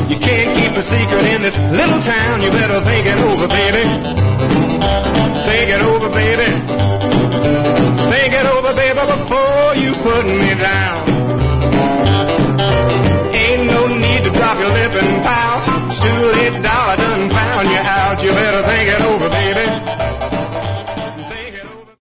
You can't keep a secret in this little town. You better think it over, baby.